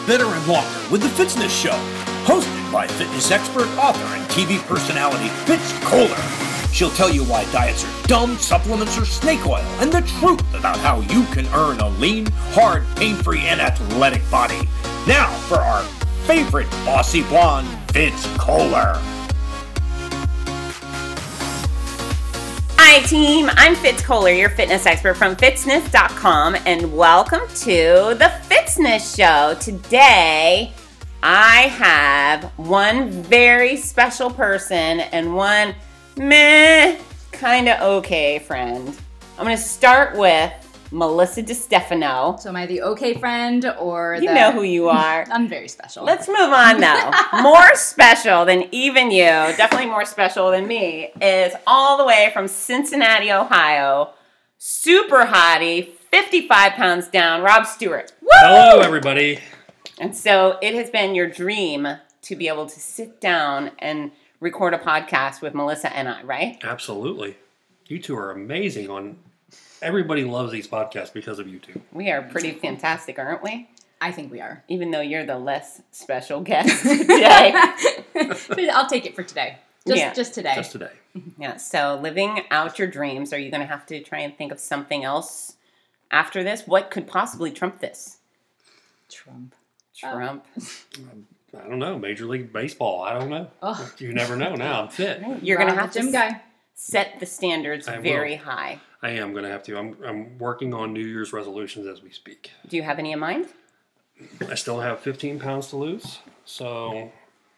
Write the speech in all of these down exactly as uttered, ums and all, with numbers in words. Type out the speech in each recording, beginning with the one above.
Bitter and Longer with the Fitzness Show, hosted by fitness expert, author, and T V personality Fitz Kohler. She'll tell you why diets are dumb, supplements are snake oil, and the truth about how you can earn a lean, hard, pain-free, and athletic body. Now for our favorite bossy blonde, Fitz Kohler. Hi team, I'm Fitz Kohler, your fitness expert from fitzness dot com, and welcome to the Fitzness Show. Today, I have one very special person and one meh, kind of okay friend. I'm going to start with Melissa DeStefano. So am I the okay friend or the... You know who you are. I'm very special. Let's move on though. More special than even you, definitely more special than me, is all the way from Cincinnati, Ohio, super hottie, fifty-five pounds down, Rob Stewart. Woo! Hello, everybody. And so it has been your dream to be able to sit down and record a podcast with Melissa and I, right? Absolutely. You two are amazing on... Everybody loves these podcasts because of you two. We are pretty fantastic, aren't we? I think we are. Even though you're the less special guest today. I'll take it for today. Just, Yeah. just today. Just today. Yeah, so living out your dreams, are you going to have to try and think of something else after this? What could possibly trump this? Trump. Trump. I don't know. Major League Baseball. I don't know. Oh. You never know now. I'm fit. You're going to Rob, have the to gym guy. set the standards I will. very high. I am going to have to. I'm, I'm working on New Year's resolutions as we speak. Do you have any in mind? I still have fifteen pounds to lose. So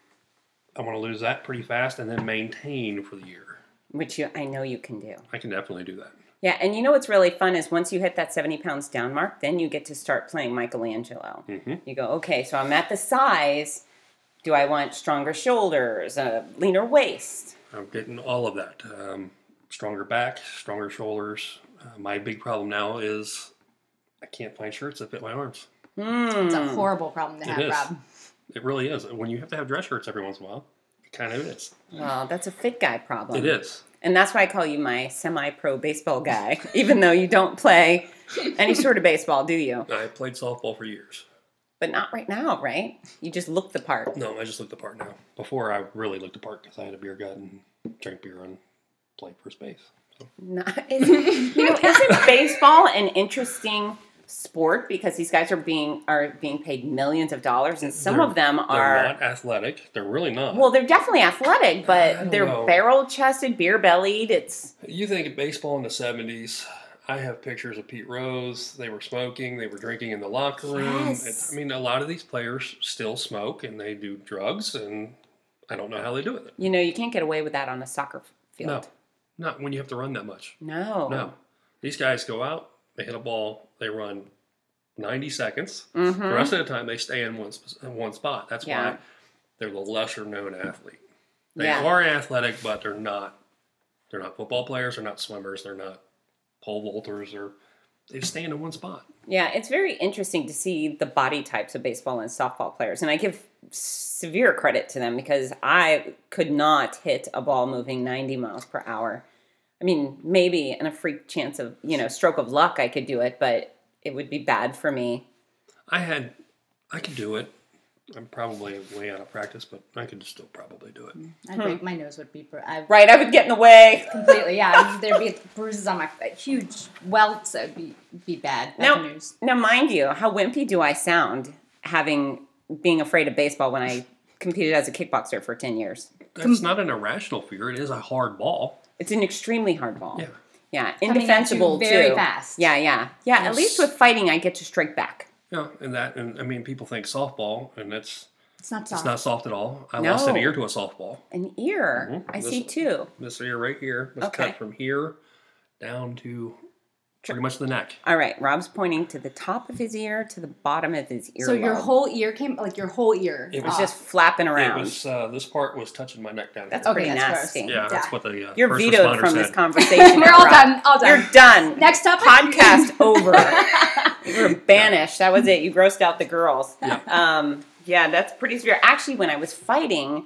I want to lose that pretty fast and then maintain for the year. Which you, I know you can do. I can definitely do that. Yeah, and you know what's really fun is once you hit that seventy pounds down mark, then you get to start playing Michelangelo. Mm-hmm. You go, okay, so I'm at the size. Do I want stronger shoulders, a leaner waist? I'm getting all of that. Um, stronger back, stronger shoulders. Uh, my big problem now is I can't find shirts that fit my arms. Mm. It's a horrible problem to It have, is. Rob. It really is. When you have to have dress shirts every once in a while, it kind of is. Well, that's a fit guy problem. It is. And that's why I call you my semi-pro baseball guy, even though you don't play any sort of baseball, do you? I played softball for years. But not right now, right? You just look the part. No, I just look the part now. Before, I really looked the part because I had a beer gut and drank beer and played first base. So. Not, isn't, you know, isn't baseball an interesting sport because these guys are being are being paid millions of dollars, and some They're- of them are They're not athletic. They're really not. well, they're definitely athletic, I but don't they're know. barrel-chested, beer-bellied. It's You think of baseball in the seventies. I have pictures of Pete Rose. They were smoking. They were drinking in the locker room. Yes. And, I mean, a lot of these players still smoke and they do drugs, and I don't know how they do it. you know you can't get away with that on a soccer field. No, not when you have to run that much. No. No. These guys go out, they hit a ball, they run ninety seconds. Mm-hmm. The rest of the time, they stay in one, sp- in one spot. That's Yeah. why they're the lesser known athlete. They Yeah. are athletic, but they're not. They're not football players. They're not swimmers. They're not pole vaulters. Or they just stay in one spot. Yeah, it's very interesting to see the body types of baseball and softball players. And I give severe credit to them because I could not hit a ball moving ninety miles per hour. I mean, maybe in a freak chance of, you know, stroke of luck I could do it, but it would be bad for me. I had, I could do it. I'm probably way out of practice, but I could still probably do it. I think my nose would be... br- I Right, I would get in the way. completely, yeah. There'd be bruises on my... Huge welts. That would be, be bad. Bad Now, news. now, mind you, how wimpy do I sound having being afraid of baseball when I competed as a kickboxer for ten years? That's not an irrational fear. It is a hard ball. It's an extremely hard ball. Yeah. Yeah, Coming at you indefensible very too. fast. Yeah, yeah, yeah. At Yes. least with fighting, I get to strike back. Yeah, and that, and I mean, people think softball, and it's It's not it's soft. not soft at all. I No. lost an ear to a softball. An ear. Mhm. I This- see two. This ear right here was Okay. cut from here down to pretty much the neck. All right, Rob's pointing to the top of his ear to the bottom of his ear. So your whole ear came... Like your whole ear. It was off. just flapping It around. was uh, this part was touching my neck down. That's here. Okay, pretty that's nasty. gross. yeah, that's Yeah. what the uh, You're first vetoed responder from said. this conversation. We're now, all Rob. done. All done. You're done. Next topic. Podcast over. You were banished. That was it. You grossed out the girls. Yeah. Um, yeah, that's pretty severe. Actually, when I was fighting,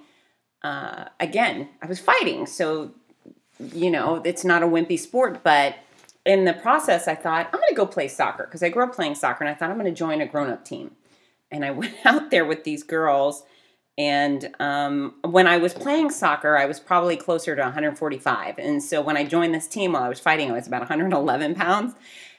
uh, again, I was fighting. So, you know, it's not a wimpy sport, but in the process, I thought, I'm going to go play soccer because I grew up playing soccer, and I thought I'm going to join a grown-up team. and I went out there with these girls. And um, when I was playing soccer, I was probably closer to one hundred forty-five. And so when I joined this team while I was fighting, I was about one hundred eleven pounds.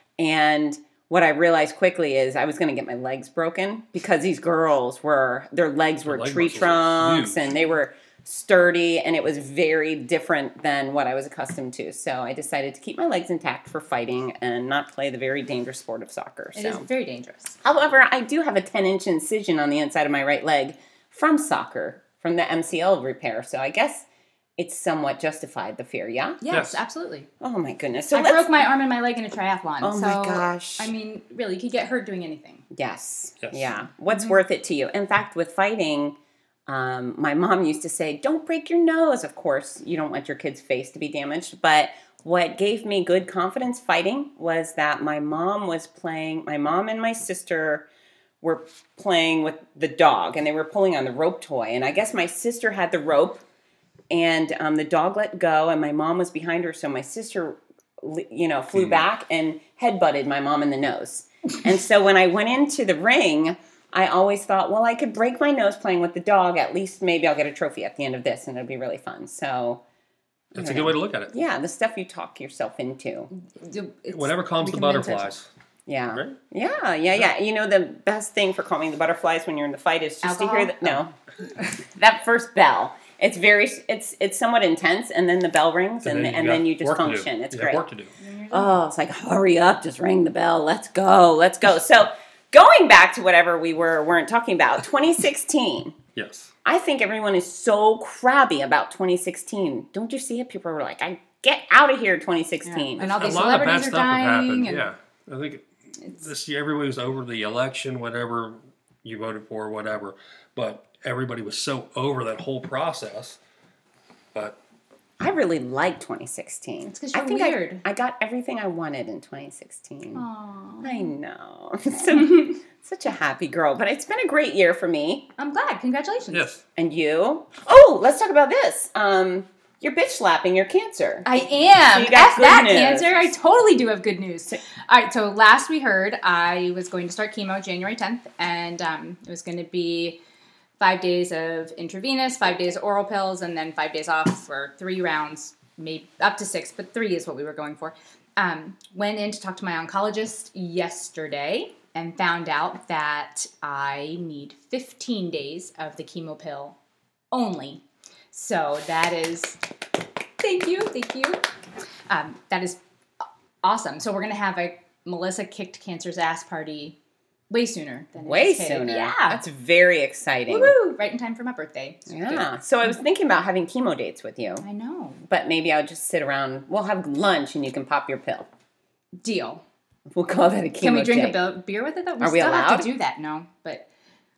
And what I realized quickly is I was going to get my legs broken because these girls were, their legs were leg tree muscles are trunks huge. and they were sturdy, and it was very different than what I was accustomed to. So I decided to keep my legs intact for fighting and not play the very dangerous sport of soccer. It so. is very dangerous. However, I do have a ten-inch incision on the inside of my right leg from soccer, from the M C L repair. So I guess it's somewhat justified, the fear, yeah? Yes, Yes. absolutely. Oh, my goodness. So I let's... broke my arm and my leg in a triathlon. Oh, so, my gosh. I mean, really, you could get hurt doing anything. Yes. Yes. Yeah. What's Mm-hmm. worth it to you? In fact, with fighting, um, my mom used to say, don't break your nose. Of course, you don't want your kid's face to be damaged. But what gave me good confidence fighting was that my mom was playing, my mom and my sister were playing with the dog, and they were pulling on the rope toy. And I guess my sister had the rope, and um, the dog let go, and my mom was behind her. So my sister, you know, flew back and headbutted my mom in the nose. And so when I went into the ring, I always thought, well, I could break my nose playing with the dog. At least maybe I'll get a trophy at the end of this, and it'll be really fun. So That's a good way to look at it. yeah, the stuff you talk yourself into. It's, Whatever calms the we can mental. butterflies. Yeah. Right? Yeah, yeah, yeah. You know, the best thing for calming the butterflies when you're in the fight is just Alcohol? to hear that. No, that first bell. It's very, it's it's somewhat intense, and then the bell rings, and, then and got then you just work to do. function. It's You great. got work to do. Oh, it's like, hurry up, just ring the bell. Let's go, let's go. So going back to whatever we were, weren't talking about, twenty sixteen. Yes. I think everyone is so crabby about twenty sixteen. Don't you see it? People are like, I get out of here, twenty sixteen. Yeah. And all A these lot of bad celebrities are stuff have happened. dying. And Yeah. I think this year everybody was over the election, whatever you voted for, whatever. But everybody was so over that whole process. But I really like twenty sixteen. It's 'cause I you're think weird. I, I got everything I wanted in twenty sixteen. Aw. I know. So, such a happy girl. But it's been a great year for me. I'm glad. Congratulations. yes. And you? Oh, let's talk about this. Um, you're bitch slapping your cancer. I am. So you got F good that news. cancer. I totally do have good news. All right, so last we heard, I was going to start chemo January tenth, and um, it was going to be five days of intravenous, five days oral pills, and then five days off for three rounds, maybe up to six, but three is what we were going for. Um, went in to talk to my oncologist yesterday and found out that I need fifteen days of the chemo pill only. So that is, thank you, thank you. Um, that is awesome. So we're going to have a Melissa Kicked Cancer's Ass party way sooner than Way anticipated. sooner. Yeah. That's very exciting. Woo-hoo! Right in time for my birthday. It's Yeah. So I was thinking about having chemo dates with you. good. I know. But maybe I'll just sit around. We'll have lunch and you can pop your pill. Deal. We'll call that a chemo Can we drink date. a be- beer with it though? We Are we still have allowed? to do that. No, but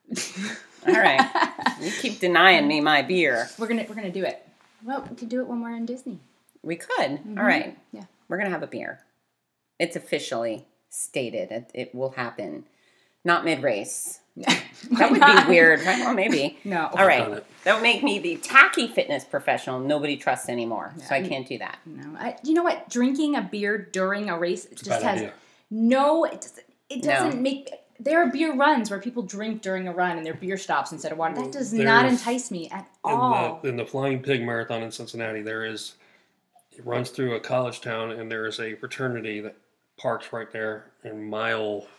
All right. You keep denying me my beer. we're gonna we're gonna do it. Well, we could do it when we're in Disney. We could. All right. Yeah. We're going to have a beer. It's officially stated. It, it will happen. Not mid-race. That would be weird. Right? Well, maybe. No. All done right. it. That would make me the tacky fitness professional nobody trusts anymore. So I can't do that. No. I, you know what? Drinking a beer during a race it a just bad has idea. no. It doesn't. It No. doesn't make. There are beer runs where people drink during a run and they're beer stops instead of water. That does not There's- entice me at In all. the, in the Flying Pig Marathon in Cincinnati, there is, it runs through a college town, and there is a fraternity that parks right there in mile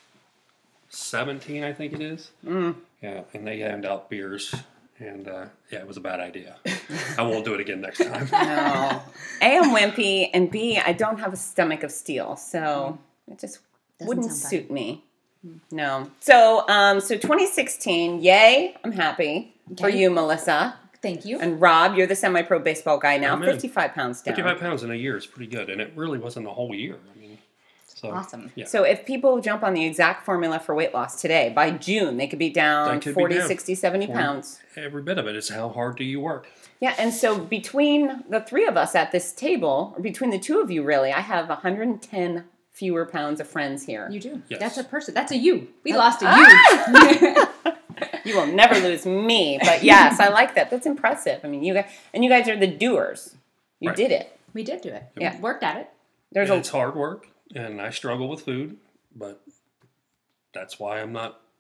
seventeen, I think it is. Mm. Yeah, and they hand out beers, and uh, yeah, it was a bad idea. I won't do it again next time. No. A, I'm wimpy, and B, I don't have a stomach of steel. So it just Doesn't wouldn't sound suit me. No. So, um, so twenty sixteen, yay, I'm happy for Okay. you, Melissa. Thank you. And Rob, you're the semi-pro baseball guy now, I'm in. fifty-five pounds down. fifty-five pounds in a year is pretty good, and it really wasn't a whole year. I mean, so Awesome. Yeah. So if people jump on the exact formula for weight loss today, by June, they could be down They could be forty, down. sixty, seventy forty. pounds. Every bit of it is how hard do you work? Yeah, and so between the three of us at this table, or between the two of you really, I have one hundred ten fewer pounds of friends here. You do. Yes. That's a person. That's a you. We lost a Ah! you. You will never lose me, but yes, I like that. That's impressive. I mean, you guys, and you guys are the doers. You Right. did it. We did do it. Yeah. Worked at it. There's And a it's hard work, and I struggle with food, but that's why I'm not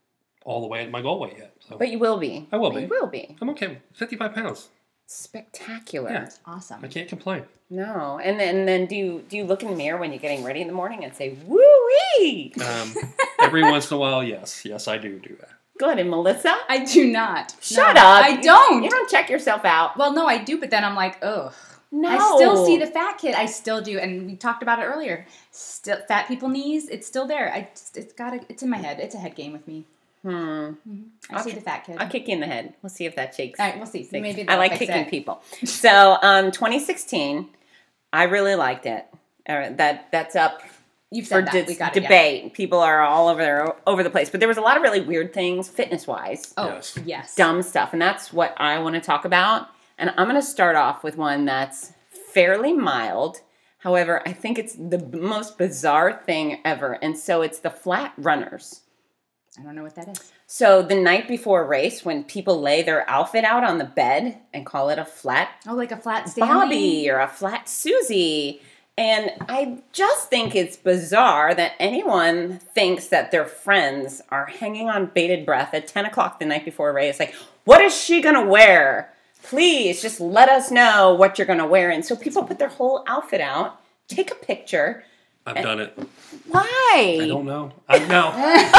all the way at my goal weight yet. So But you will be. I will But be. You will be. I'm okay. fifty-five pounds. Spectacular. Yeah. Awesome. I can't complain. No. And then, and then do you do you look in the mirror when you're getting ready in the morning and say, woo wee? Um, every once in a while, yes. Yes, I do do that. Go ahead, and Melissa? I do not. Shut No, up. I You- don't. You don't check yourself out. Well, no, I do, but then I'm like, ugh. No. I still see the fat kid. I still do, and we talked about it earlier. Still, fat people knees. It's still there. I. It's got. to It's in my head. It's a head game with me. Hmm. Mm-hmm. I I'll see ki- the fat kid. I'll kick you in the head. We'll see if that shakes. All right, we'll see. shakes. Maybe I that'll like fix kicking it. people. So, um, twenty sixteen, I really liked it. Uh, that that's up You've for said that. dis- we got it. yeah. debate. People are all over there, over the place, but there was a lot of really weird things, fitness wise, Oh, Yes. yes. dumb stuff, and that's what I want to talk about. And I'm going to start off with one that's fairly mild. However, I think it's the b- most bizarre thing ever, and so it's the flat runners. I don't know what that is. So the night before a race, when people lay their outfit out on the bed and call it a flat Oh, like a flat Stanley? Bobby or a flat Susie. And I just think it's bizarre that anyone thinks that their friends are hanging on bated breath at ten o'clock the night before a race. Like, what is she going to wear? Please just let us know what you're going to wear. And so people put their whole outfit out, take a picture. I've done it. Why? I don't know. I know.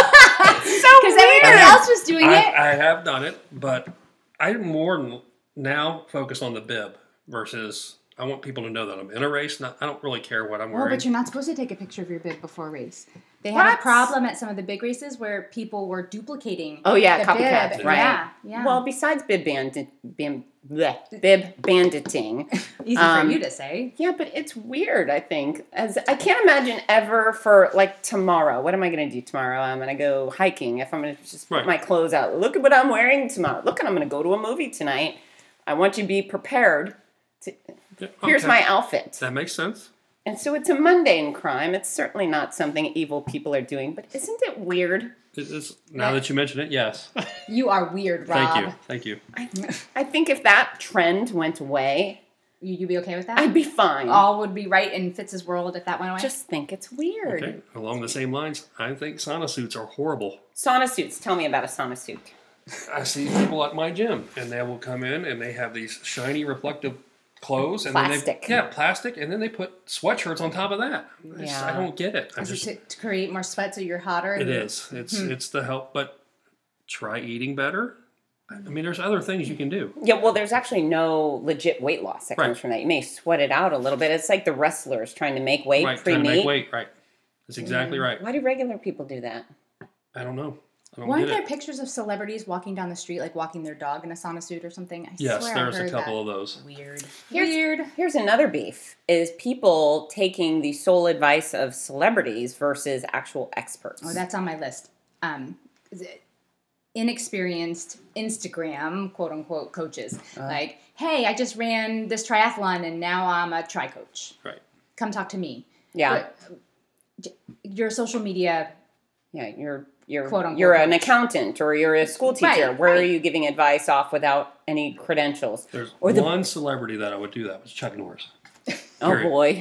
so Because weird. everyone else was doing I, it. I have done it, but I'm more n- now focused on the bib versus I want people to know that I'm in a race. Not, I don't really care what I'm Oh, wearing. but you're not supposed to take a picture of your bib before a race. They had What? a problem at some of the big races where people were duplicating. Oh, yeah, the copycats, bib. right. Yeah, yeah. Well, besides bib bandit, bib, bleh, bib banditing. easy um, for you to say. Yeah, but it's weird, I think. As I can't imagine ever for like tomorrow. What am I going to do tomorrow? I'm going to go hiking. If I'm going to just put Right. my clothes out. Look at what I'm wearing tomorrow. Look, and I'm going to go to a movie tonight. I want you to be prepared. To, Yeah, here's okay. my outfit. That makes sense. And so it's a mundane crime. It's certainly not something evil people are doing, but isn't it weird? It is, now that you mention it, yes. You are weird, Rob. Thank you. Thank you. I, I think if that trend went away, You, you be okay with that? I'd be fine. All would be right in Fitz's world if that went away? Just think it's weird. Okay. Along the same lines, I think sauna suits are horrible. Sauna suits. Tell me about a sauna suit. I see people at my gym, and they will come in and they have these shiny, reflective clothes, and Plastic. then they, yeah, plastic, and then they put sweatshirts on top of that. I, just, I Yeah. don't get it. I Is just, it to, to create more sweat so you're hotter? it and you're- is. It's it's the help, but try eating better. I mean, there's other things you can do. Yeah, well, there's actually no legit weight loss that comes Right. from that. You may sweat it out a little bit. It's like the wrestlers trying to make weight Right, trying to pre-meet. make weight. Right, that's exactly right. Why do regular people do that? I don't know. I don't Weren't get there it. pictures of celebrities walking down the street, like walking their dog in a sauna suit or something? I Yes, swear there's I a heard couple that. of those. Weird. Here's- Weird. Here's another beef: is people taking the sole advice of celebrities versus actual experts. Oh, that's on my list. Um, is it inexperienced Instagram quote unquote coaches, like, hey, I just ran this triathlon and now I'm a tri coach. Right. Come talk to me. yeah, But your social media. yeah. You're you're Quote, unquote you're an coach. accountant or you're a school teacher. Right, Where are right. you giving advice off without any credentials? There's Or the- one celebrity that I would do that was Chuck Norris. Oh Period. boy.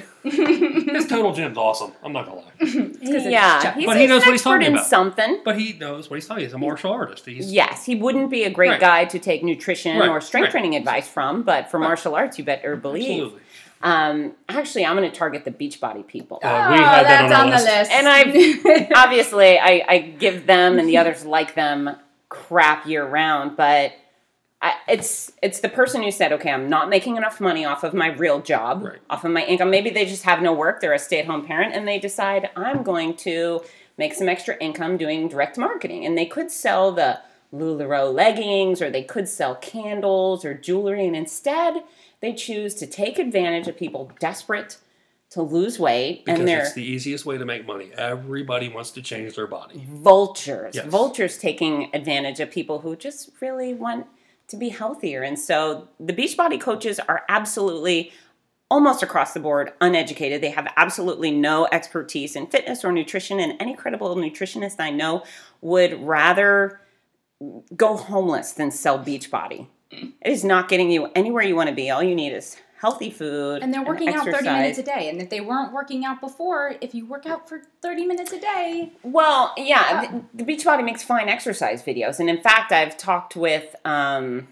His total gym's awesome. I'm not gonna lie, it's Yeah, Chuck. he's, But he he's knows an what he's expert talking in about. something. but he knows what he's talking. He's a martial artist. He's Yes, he wouldn't be a great Right. guy to take nutrition Right, or strength right. training advice from, but for martial arts, you better believe. absolutely. Um, actually, I'm going to target the Beachbody people. Uh, we had that on, that's our on the list. list. And I've obviously I, I give them and the others like them crap year round, but I, it's it's the person who said, okay, I'm not making enough money off of my real job, Right. off of my income. Maybe they just have no work; they're a stay-at-home parent, and they decide I'm going to make some extra income doing direct marketing. And they could sell the LuLaRoe leggings, or they could sell candles or jewelry, and instead they choose to take advantage of people desperate to lose weight, Because and they're it's the easiest way to make money. Everybody wants to change their body. vultures. Yes. Vultures taking advantage of people who just really want to be healthier. And so the Beachbody coaches are absolutely, almost across the board, uneducated. They have absolutely no expertise in fitness or nutrition. And any credible nutritionist I know would rather go homeless than sell Beachbody. It is not getting you anywhere you want to be. All you need is healthy food. And they're working out exercise. thirty minutes a day. And if they weren't working out before, if you work out for thirty minutes a day. Well, yeah, the, the Beachbody makes fine exercise videos. And in fact, I've talked with um,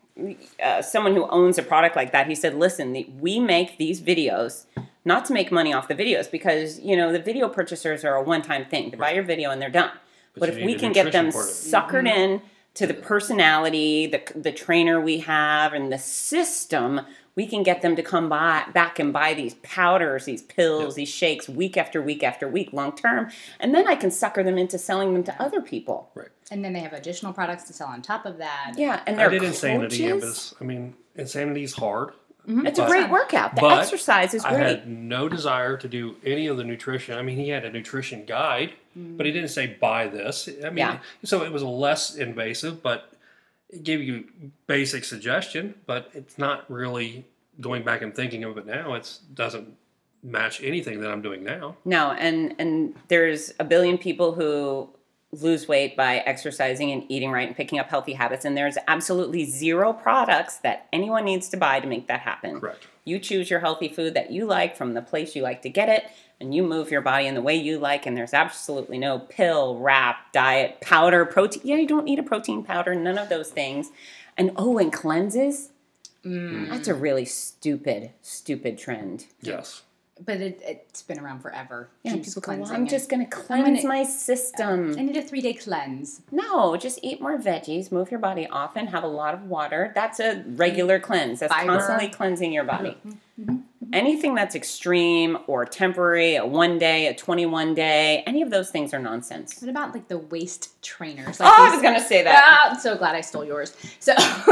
uh, someone who owns a product like that. He said, listen, the, we make these videos not to make money off the videos because, you know, the video purchasers are a one-time thing. They buy your video and they're done. But, but if we can get them suckered mm-hmm. in to the personality, the the trainer we have, and the system, we can get them to come by, back and buy these powders, these pills, yep. these shakes week after week after week, long term. And then I can sucker them into selling them to other people. Right. And then they have additional products to sell on top of that. Yeah, and they're I did coaches. Insanity, but I mean, Insanity is hard. Mm-hmm. It's but, a great workout. The exercise is great. I had no desire to do any of the nutrition. I mean, he had a nutrition guide, mm. but he didn't say buy this. I mean, yeah. so it was less invasive, but it gave you basic suggestion, but it's not really going back and thinking of it now. It doesn't match anything that I'm doing now. No, and and there's a billion people who lose weight by exercising and eating right and picking up healthy habits, and there's absolutely zero products that anyone needs to buy to make that happen. Correct. You choose your healthy food that you like from the place you like to get it, and you move your body in the way you like, and there's absolutely no pill, wrap, diet, powder, protein. Yeah, you don't need a protein powder, none of those things. And oh, and cleanses? Mm. That's a really stupid, stupid trend. Yes. But it, it's been around forever. Yeah, Keeps people go, well, I'm and, just going to cleanse gonna, my system. I need a three-day cleanse. No, just eat more veggies, move your body often, have a lot of water. That's a regular cleanse. That's Fiber. Constantly cleansing your body. Mm-hmm. Mm-hmm. Anything that's extreme or temporary, a one day, a twenty-one day, any of those things are nonsense. What about like the waist trainers? Like oh, I was going to say that. Ah, I'm so glad I stole yours. So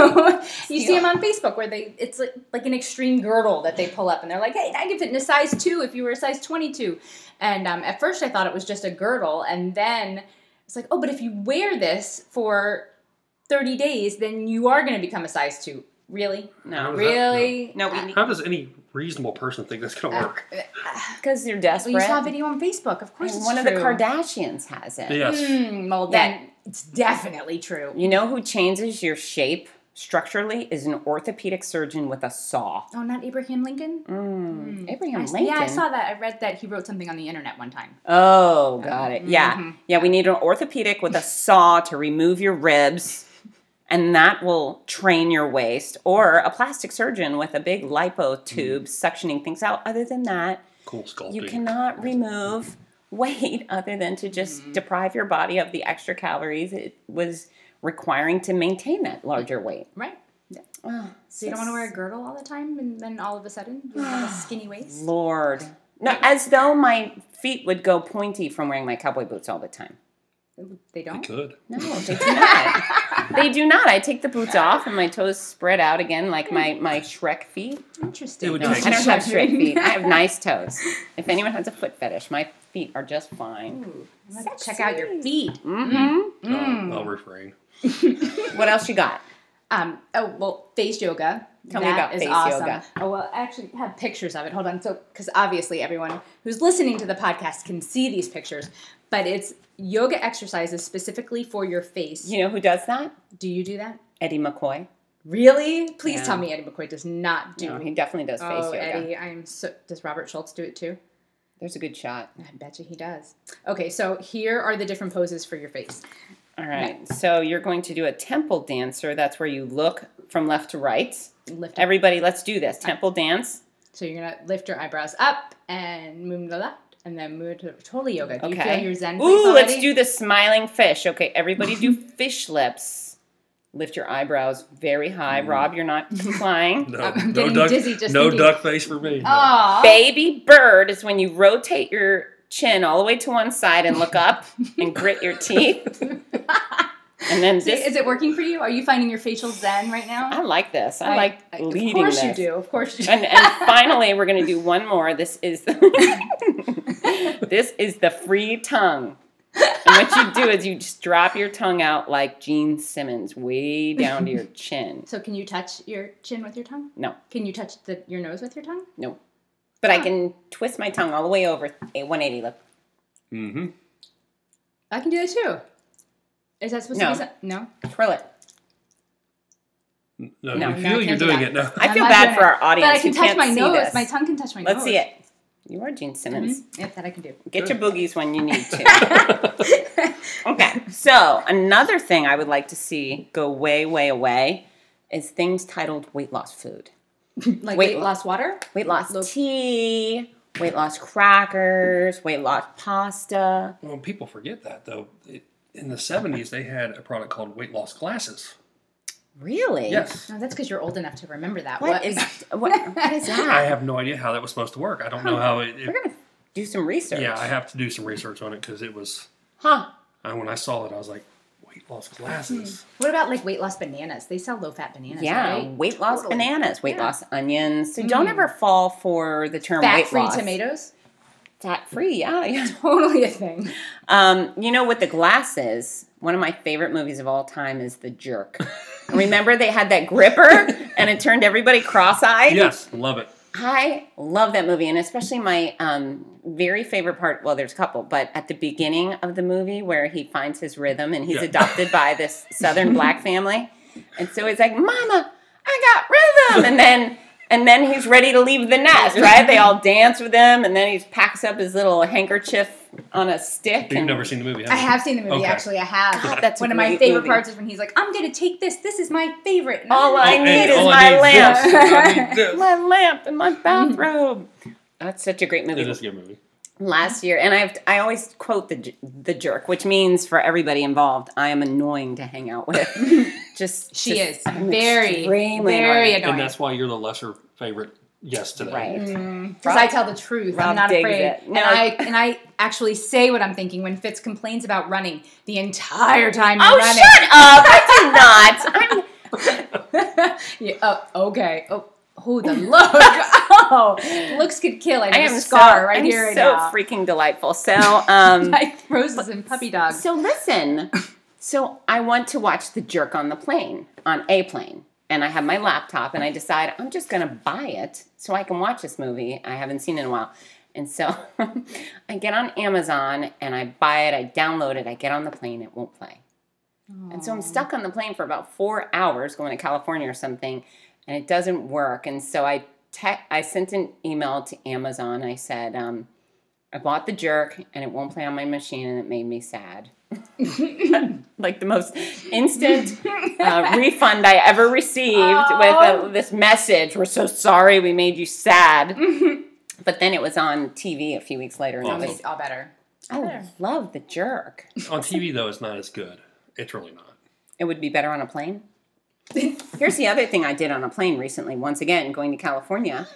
you see them on Facebook where they it's like, like an extreme girdle that they pull up and they're like, hey, I can fit in a size two if you were a size twenty-two. And um, at first I thought it was just a girdle, and then it's like, oh, but if you wear this for thirty days, then you are going to become a size two. Really? No. Really? That, no. no we How does any reasonable person think that's going to work? Because they're desperate. Well, you saw a video on Facebook. Of course, and it's one true. of the Kardashians has it. Yes. Mm, well, then yeah. It's definitely true. You know who changes your shape structurally is an orthopedic surgeon with a saw. Oh, not Abraham Lincoln? Mm. Mm. Abraham I, Lincoln? Yeah, I saw that. I read that he wrote something on the internet one time. Oh, got it. Yeah. Mm-hmm. Yeah, we need an orthopedic with a saw to remove your ribs, and that will train your waist, or a plastic surgeon with a big lipo tube mm. suctioning things out. Other than that, cool sculpting. You cannot remove weight other than to just mm-hmm. deprive your body of the extra calories it was requiring to maintain that larger weight. Right. Yeah. Oh, so you don't want to wear a girdle all the time, and then all of a sudden you have a skinny waist? Lord. No, as though my feet would go pointy from wearing my cowboy boots all the time. They don't? They could. No, they do not. They do not. I take the boots off and my toes spread out again like my, my Shrek feet. Interesting. No, I don't have Shrek feet. I have nice toes. If anyone has a foot fetish, my feet are just fine. Ooh, I'm going to check out your feet. Mm-hmm. Mm. Uh, I'll refrain. What else you got? Um. Oh, well, face yoga. Tell that me about is face awesome. yoga. Oh, well, I actually have pictures of it. Hold on. So, because obviously everyone who's listening to the podcast can see these pictures, but it's yoga exercises specifically for your face. You know who does that? Do you do that? Eddie McCoy. Really? Please Yeah. tell me Eddie McCoy does not do. No, he definitely does face oh, yoga. Eddie, I'm so. Does Robert Schultz do it too? There's a good shot. I bet you he does. Okay, so here are the different poses for your face. All right. So you're going to do a temple dancer. That's where you look from left to right. Lift. Everybody, let's do this. Temple dance. So you're gonna lift your eyebrows up and move to the left, and then move to totally yoga. Do Okay. you feel your Zen face Ooh, already? let's do the smiling fish. Okay, everybody do fish lips. Lift your eyebrows very high. Mm. Rob, you're not flying. No, I'm no getting duck, dizzy just no thinking. duck face for me. No. Aww. Baby bird is when you rotate your chin all the way to one side and look up and grit your teeth. And then So this is it working for you? Are you finding your facial zen right now? I like this. I, like I- leading Of course this. you do. Of course you do. And, and finally, we're going to do one more. This is this is the free tongue. And what you do is you just drop your tongue out like Gene Simmons, way down to your chin. So can you touch your chin with your tongue? No, Can you touch the, your nose with your tongue? no. But I can twist my tongue all the way over a one eighty. Look. Mm-hmm. I can do that too. Is that supposed No. to be so- No? Twirl it. No, No, you no, feel I you're can't do doing that. it. No. I I'm feel not bad doing for it. our audience But I can who touch can't my see nose. this. My tongue can touch my Let's nose. see it. You are Gene Simmons. Mhm. Yep, that I can do. Get Good. your boogies when you need to. Okay, so another thing I would like to see go way, way away is things titled weight loss food. Like Weight weight loss water? Weight loss Look. tea, weight loss crackers, weight loss pasta. Well, people forget that though. It, in the seventies, they had a product called weight loss glasses. Really? Yes. No, that's because you're old enough to remember that. What is what, what is that? I have no idea how that was supposed to work. I don't know how it. it We're gonna do some research. yeah, I have to do some research on it because it was. Huh? I, when I saw it, I was like, weight loss glasses. What about like weight loss bananas? They sell low fat bananas, Yeah, right? weight loss Totally. bananas, weight Yeah. loss onions. So don't ever fall for the term Fat weight free loss. tomatoes? Fat free, yeah, yeah. Totally a thing. Um, you know, with the glasses, one of my favorite movies of all time is The Jerk. Remember they had that gripper and it turned everybody cross-eyed? Yes, love it. I love that movie, and especially my um, very favorite part, well, there's a couple, but at the beginning of the movie where he finds his rhythm and he's Yeah. adopted by this Southern black family. And so he's like, Mama, I got rhythm. And then and then he's ready to leave the nest, right? They all dance with him, and then he packs up his little handkerchief on a stick. You've and- never seen the movie, have I you? have seen the movie, Okay. actually. I have. God, that's a One of my great favorite movie. parts is when he's like, I'm going to take this. This is my favorite. And All I'm I gonna need take is all my I need lamp. this. I need this. My lamp and my bathrobe. That's such a great movie. It is a good movie. Last year, and I've I always quote the j- the jerk, which means for everybody involved, I am annoying to hang out with. Just She just- is I'm very, extremely very annoying. annoying. And that's why you're the lesser favorite guest today. Right. Because I tell the truth. Rob I'm not digs afraid. it. No. And I and I actually say what I'm thinking when Fitz complains about running the entire time you're Oh, running. shut up! I do not. I'm, Yeah, oh, okay. Oh, oh, the look. Oh, looks could kill. I I have am a scar so, right I'm here and so now. freaking delightful. So, um, Like roses and puppy dogs. so listen. So I want to watch The Jerk on the plane, on a plane. And I have my laptop, and I decide I'm just going to buy it so I can watch this movie. I haven't seen it in a while. And so I get on Amazon, and I buy it, I download it, I get on the plane, it won't play. And so I'm stuck on the plane for about four hours going to California or something, and it doesn't work. And so I te- I sent an email to Amazon. I said, um, I bought The Jerk, and it won't play on my machine, and it made me sad. Like the most instant uh, refund I ever received Oh. with uh, this message. We're so sorry we made you sad. But then it was on T V a few weeks later, and It I was, was all better. I love The Jerk. On T V, though, it's not as good. It's really not. It would be better on a plane. Here's the other thing I did on a plane recently. Once again, going to California.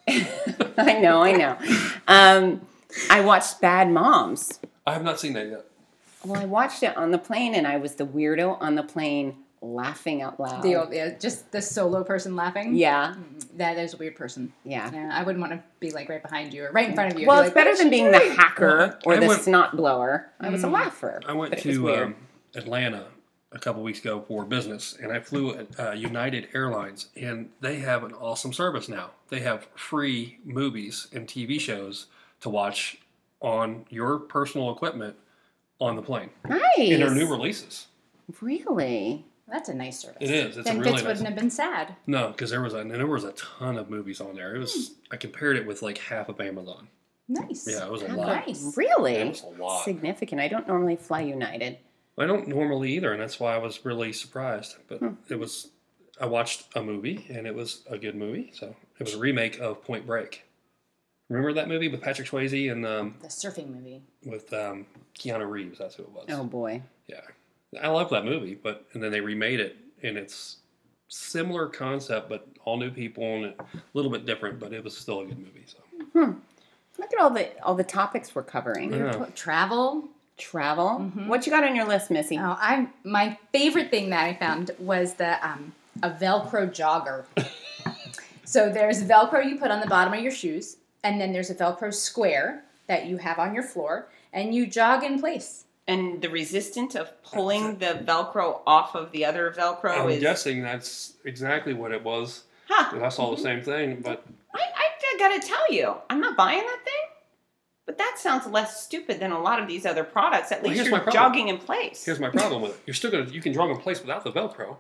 I know, I know. Um, I watched Bad Moms. I have not seen that yet. Well, I watched it on the plane, and I was the weirdo on the plane laughing out loud. The old, yeah, just the solo person laughing. Yeah, That is a weird person. yeah. Yeah, I wouldn't want to be like right behind you or right in front of you. Well, Be it's like, better "What than is she being the doing?" hacker or I the went- snot blower. I was a laugher. I went but it was to weird. um, Atlanta a couple weeks ago for business, and I flew at uh, United Airlines, and they have an awesome service now. They have free movies and T V shows to watch on your personal equipment on the plane. Nice. In their new releases. Really? That's a nice service. It is. It's then a really Fitz nice. wouldn't have been sad. No, because there was a there was a ton of movies on there. It was I compared it with like half of Amazon. Nice. Yeah, it was a How lot. Nice. Really? It was a lot. Significant. I don't normally fly United. I don't normally either, and that's why I was really surprised. But Hmm. it was, I watched a movie, and it was a good movie. So it was a remake of Point Break. Remember that movie with Patrick Swayze and um, The surfing movie. with um, Keanu Reeves? That's who it was. Oh boy. Yeah, I love that movie, but and then they remade it, and it's similar concept, but all new people and a little bit different. But it was still a good movie. So Look at all the all the topics we're covering. Yeah. Travel. Travel. What you got on your list, Missy? Oh, I my favorite thing that I found was the um, a Velcro jogger. So there's Velcro you put on the bottom of your shoes, and then there's a Velcro square that you have on your floor, and you jog in place. And the resistance of pulling the Velcro off of the other Velcro I'm is. guessing that's exactly what it was. Huh. I saw the same thing, but I, I gotta tell you, I'm not buying that thing. But that sounds less stupid than a lot of these other products. At Well, least here's you're my problem. jogging in place. here's my problem with it. You're still gonna you can jog in place without the Velcro.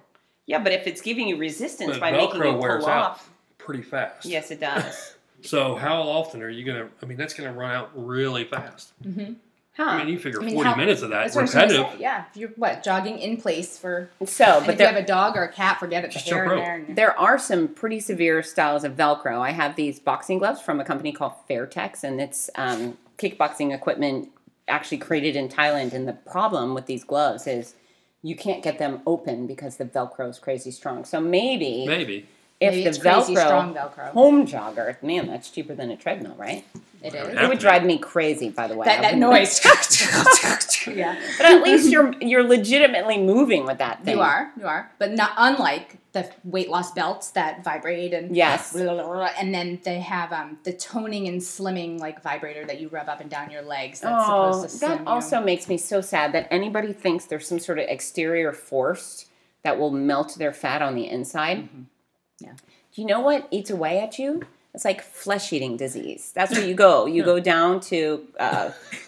Yeah, but if it's giving you resistance But by making you Velcro pull wears out off. pretty fast. Yes, it does. So how often are you gonna? I mean, that's gonna run out really fast. Huh. I mean, you figure I mean, forty how- minutes of that That's what I was gonna repetitive. say. Yeah, if you're what jogging in place for. So, And but if you there, have a dog or a cat, forget it. The Just hair jump in rope. there. And, there are some pretty severe styles of Velcro. I have these boxing gloves from a company called Fairtex, and it's um, kickboxing equipment actually created in Thailand. And the problem with these gloves is you can't get them open because the Velcro is crazy strong. So maybe, Maybe. if Maybe the it's crazy Velcro, strong Velcro. home jogger, man, that's cheaper than a treadmill, right? it It is. would It would drive me crazy, by the way. That, I that wouldn't- noise. yeah. But at least you're you're legitimately moving with that thing. You are, you are, but not unlike the weight loss belts that vibrate and Yes. and then they have um, the toning and slimming like vibrator that you rub up and down your legs. That's Oh, supposed to slim that you. also makes me so sad that anybody thinks there's some sort of exterior force that will melt their fat on the inside. Yeah. Do you know what eats away at you? It's like flesh-eating disease. That's where you go. You go down to uh,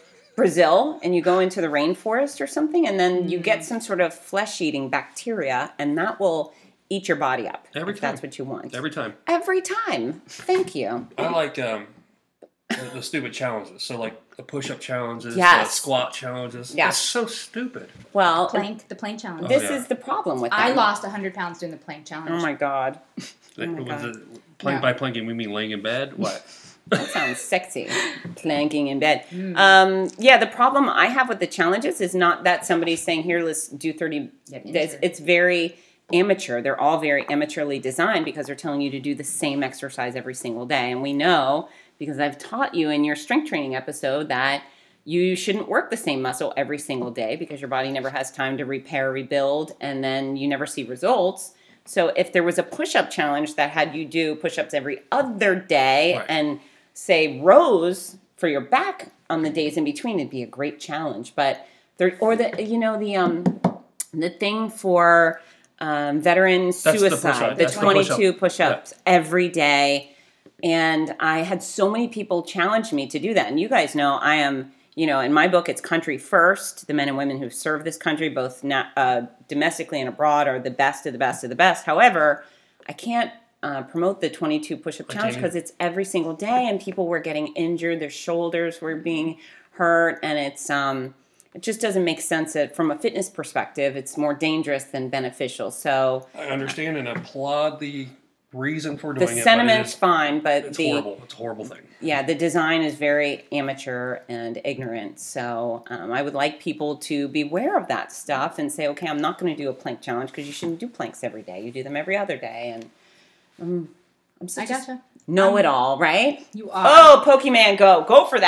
Brazil and you go into the rainforest or something, and then you get some sort of flesh-eating bacteria, and that will eat your body up. Every if time. that's what you want. Every time. Every time. Thank you. I like um, the, the stupid challenges. So like the push-up challenges, Yes. the squat challenges. Yeah. It's so stupid. Well, plank, the plank challenge. this Oh, yeah. is the problem with them. I lost one hundred pounds doing the plank challenge. Oh my god. Like, my with God. the- plank No. by planking, we mean laying in bed. What? That sounds sexy. Planking in bed. Mm. Um, yeah, the problem I have with the challenges is not that somebody's saying, here, let's do thirty Get days. injured. It's very amateur. They're all very amateurly designed because they're telling you to do the same exercise every single day. And we know, because I've taught you in your strength training episode, that you shouldn't work the same muscle every single day because your body never has time to repair, rebuild, and then you never see results. So if there was a push-up challenge that had you do push-ups every other day Right. and say rows for your back on the days in between, it'd be a great challenge. But there, or the you know the um the thing for um, veteran the suicide, push-up. the That's the twenty-two push-up. push-ups every day, and I had so many people challenge me to do that. And you guys know I am. You know, in my book, it's country first. The men and women who've served this country, both na- uh, domestically and abroad, are the best of the best of the best. However, I can't uh, promote the twenty-two push-up challenge can't because it's every single day, and people were getting injured. Their shoulders were being hurt, and it's um, it just doesn't make sense. That from a fitness perspective, it's more dangerous than beneficial. So I understand and applaud the reason for the doing it. sentiment's but fine, but it is, it's the horrible. It's a horrible thing. yeah, the design is very amateur and ignorant. So um, I would like people to be aware of that stuff and say, okay, I'm not going to do a plank challenge because you shouldn't do planks every day. You do them every other day. And um, I'm I such a gotcha. know it all, right? You are. Oh, Pokemon Go. Go for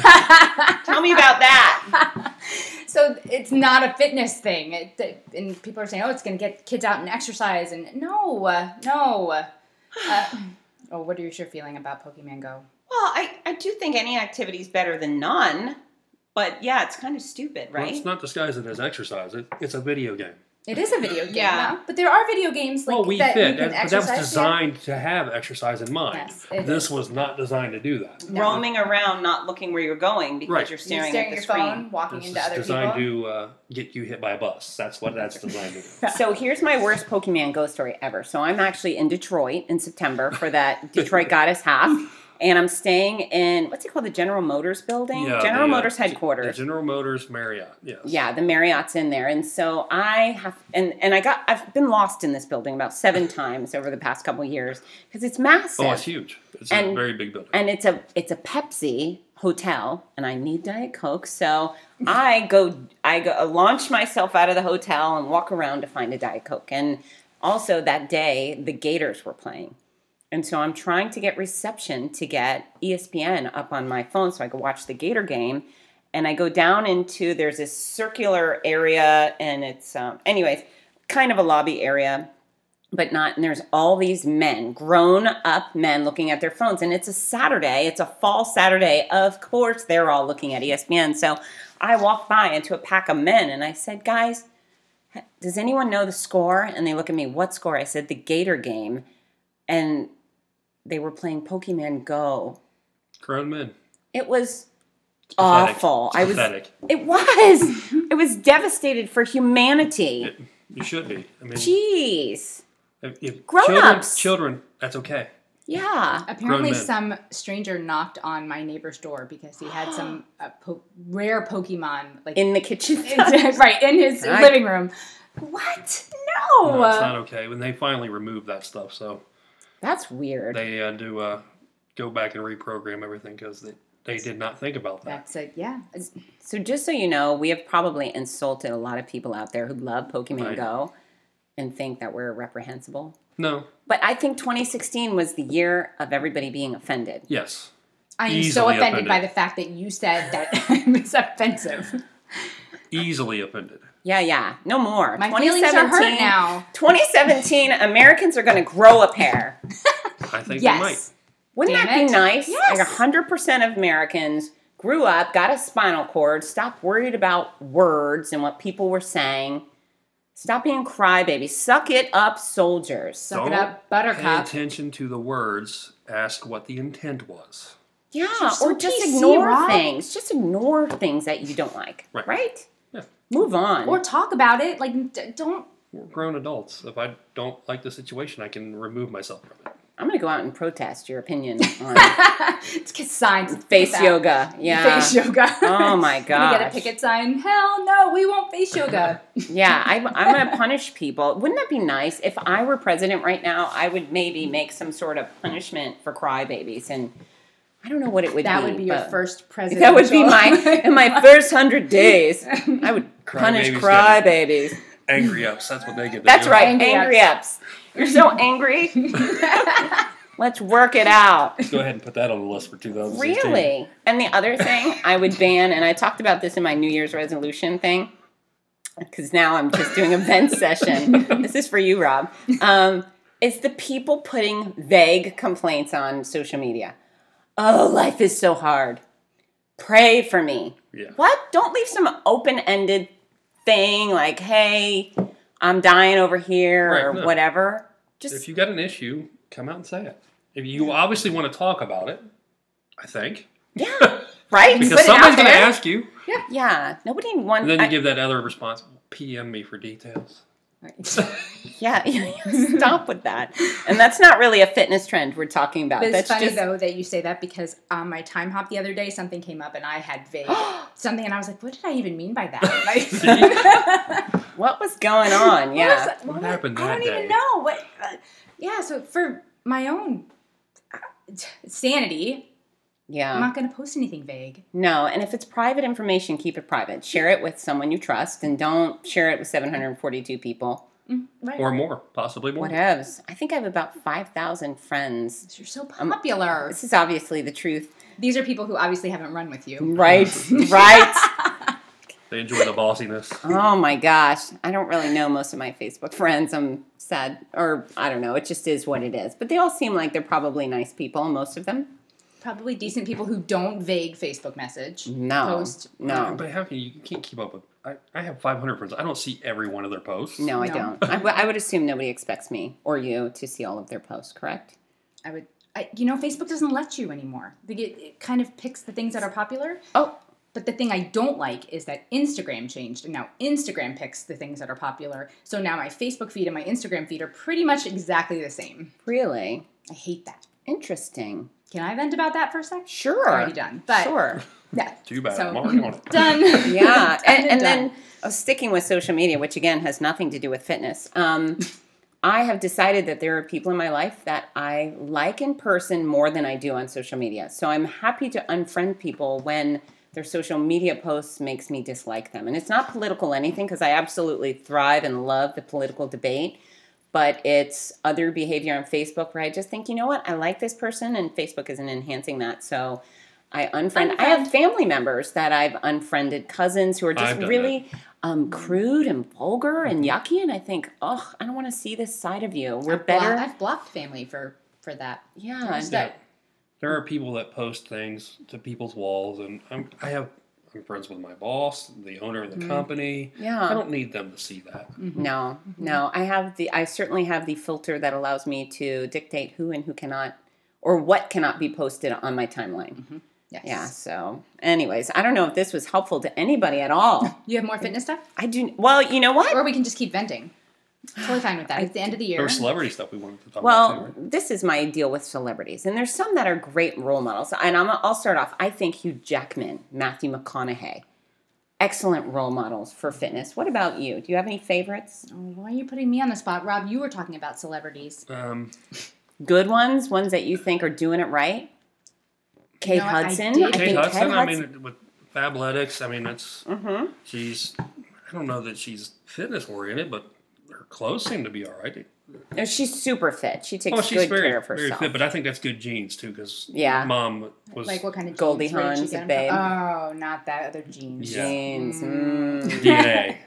that. Tell me about that. So it's not a fitness thing, it, it- and people are saying, "Oh, it's going to get kids out and exercise." And no, uh, no. Uh, oh, what is your feeling about Pokemon Go? Well, I, I do think any activity is better than none. But yeah, it's kind of stupid, Well, right? it's not disguised as exercise. It, it's a video game. It is a video game, Yeah. no? But there are video games like well, we that fit. you can That, but that was exercise. designed to have exercise in mind. Yes, it this is. was not designed to do that. No. Roaming around, not looking where you're going because Right. you're You're staring, staring at at the your screen. phone, walking This into is other designed people. to uh, get you hit by a bus. That's what that's designed to do. So here's my worst Pokemon Go story ever. So I'm actually in Detroit in September for that Detroit Goddess Half. And I'm staying in, what's it called, the General Motors building? Yeah, General the, uh, Motors headquarters. The General Motors Marriott. Yes. Yeah, the Marriott's in there. And so I have, and, and I got, I've been lost in this building about seven times over the past couple of years because it's massive. Oh, it's huge. It's a And- very big building. And it's a it's a Pepsi hotel, and I need Diet Coke. So I go I go I launch myself out of the hotel and walk around to find a Diet Coke. And also that day, the Gators were playing, and so I'm trying to get reception to get E S P N up on my phone so I could watch the Gator game. And I go down into there's this circular area, and it's um, anyways kind of a lobby area. But not, and there's all these men, grown up men looking at their phones. And it's a Saturday, it's a fall Saturday. Of course, they're all looking at E S P N. So I walked by into a pack of men and I said, guys, does anyone know the score? And they look at me, what score? I said, the Gator game. And they were playing Pokemon Go. Grown men. It was It's pathetic. awful. It's I was, pathetic. it was, it was devastated for humanity. You should be. I mean, Jeez. if, if Grown-ups. children, children, that's okay. Yeah. Apparently, men. some stranger knocked on my neighbor's door because he had some uh, po- rare Pokemon like In the kitchen. right in his I- living room. What? No. No, it's not okay. When they finally removed that stuff, so That's weird. they had to uh, go back and reprogram everything because they, they did not think about that. That's it. Yeah. It's- So just so you know, we have probably insulted a lot of people out there who love Pokemon Right. Go and think that we're reprehensible. No. But I think twenty sixteen was the year of everybody being offended. Yes. I am so Easily offended, offended. by the fact that you said that it's offensive. Easily offended. Yeah, yeah. No more. My feelings are hurt now. twenty seventeen, Americans are going to grow a pair. I think Yes. they might. Wouldn't Damn that be it. nice? Yes. Like one hundred percent of Americans grew up, got a spinal cord, stopped worried about words and what people were saying. Stop being crybabies. Suck it up, soldiers. Suck it Don't up, Buttercup. Pay attention to the words. Ask what the intent was. Yeah, You're so or just P C, ignore Rob. things. Just ignore things that you don't like. Right. Right? Yeah. Move on. Or talk about it. Like, d- don't. We're grown adults. If I don't like the situation, I can remove myself from it. I'm going to go out and protest your opinion on Let's get signs. face Get that. yoga. Yeah. Face yoga. Oh my Can we get a gosh. picket sign? Hell no, we won't face yoga. Yeah, I'm, I'm going to punish people. Wouldn't that be nice? If I were president right now, I would maybe make some sort of punishment for crybabies. And I don't know what it would That be. would be your but first president. That would be my, in my first hundred days, I would punish Crybabies crybabies. Angry ups. That's what they get. to That's do. right, Angry angry ups. You're so angry. Let's work it out. Go ahead and put that on the list for two thousand sixteen. Really? And the other thing I would ban, and I talked about this in my New Year's resolution thing, because now I'm just doing a vent session. This is for you, Rob. Um, is the people putting vague complaints on social media. Oh, life is so hard. Pray for me. Yeah. What? Don't leave some open-ended thing like, hey, I'm dying over here Right, or no. whatever. Just If you got an issue, come out and say it. If you obviously want to talk about it, I think. yeah, right? Because Put it somebody's out going to there. ask you. Yeah, nobody wants. And then you I- give that other response, P M me for details. Yeah, stop with that. And that's not really a fitness trend we're talking about. But it's that's funny just though that you say that because on my time hop the other day, something came up and I had vague something, and I was like, "What did I even mean by that?" Like, what was going on. what Yeah, was- What happened I that don't day? even know. What? Uh, yeah. So for my own uh, sanity, yeah. I'm not going to post anything vague. No, and if it's private information, keep it private. Share it with someone you trust, and don't share it with seven hundred forty-two people. Right. Or more, possibly more. Whatevs. I think I have about five thousand friends. You're so popular. This is obviously the truth. These are people who obviously haven't run with you. Right, right. They enjoy the bossiness. Oh my gosh. I don't really know most of my Facebook friends. I'm sad. Or I don't know. It just is what it is. But they all seem like they're probably nice people, most of them. Probably decent people who don't vague Facebook message. No. Post. No. But how can you, you can't keep up with? I, I have five hundred friends. I don't see every one of their posts. No, I No. don't. I, w- I would assume nobody expects me or you to see all of their posts, correct? I would, I, you know, Facebook doesn't let you anymore. They get, it kind of picks the things that are popular. Oh, But the thing I don't like is that Instagram changed, and now Instagram picks the things that are popular. So now my Facebook feed and my Instagram feed are pretty much exactly the same. really? I hate that. Interesting. Can I vent about that for a sec? Sure. Already done. But Sure. yeah. Too bad. So, I'm already on it. done. Yeah. Done and and done. then uh, sticking with social media, which again has nothing to do with fitness. Um, I have decided that there are people in my life that I like in person more than I do on social media. So I'm happy to unfriend people when their social media posts makes me dislike them. And it's not political anything, because I absolutely thrive and love the political debate. But it's other behavior on Facebook where I just think, you know what, I like this person, and Facebook isn't enhancing that. So I unfriend. I have family members that I've unfriended, cousins who are just I've done really um, crude and vulgar and yucky. And I think, oh, I don't want to see this side of you. We're I've blocked- better. I've blocked family for, for that. Yeah. Just Yeah. that- There are people that post things to people's walls, and I'm, I have I'm friends with my boss, the owner of the company. Yeah. I don't need them to see that. No, no. I have the. I certainly have the filter that allows me to dictate who and who cannot, or what cannot be posted on my timeline. Yes. Yeah. So, anyways, I don't know if this was helpful to anybody at all. You have more fitness stuff? I do. Well, you know what? Or we can just keep venting. Totally fine with that. It's the end of the There year. was celebrity stuff we wanted to talk about Well, too, right? this is my deal with celebrities, and there's some that are great role models. And I'm, I'll start off. I think Hugh Jackman, Matthew McConaughey, excellent role models for fitness. What about you? Do you have any favorites? Oh, why are you putting me on the spot, Rob? You were talking about celebrities. Um, Good ones, ones that you think are doing it right. Kate know what? I Hudson. did- I Kate think Hudson, Kate I Hudson. mean, with Fabletics, I mean, that's Mm-hmm. she's. I don't know that she's fitness oriented, but her clothes seem to be all right. No, she's super fit. She takes Oh, she's good very, care of very herself. fit, but I think that's good genes too, because Yeah. mom was Like what kind of Goldie jeans? Where did she Hawn's get a them from? babe. Oh, not that other jeans. Yeah. Jeans. Mm. D N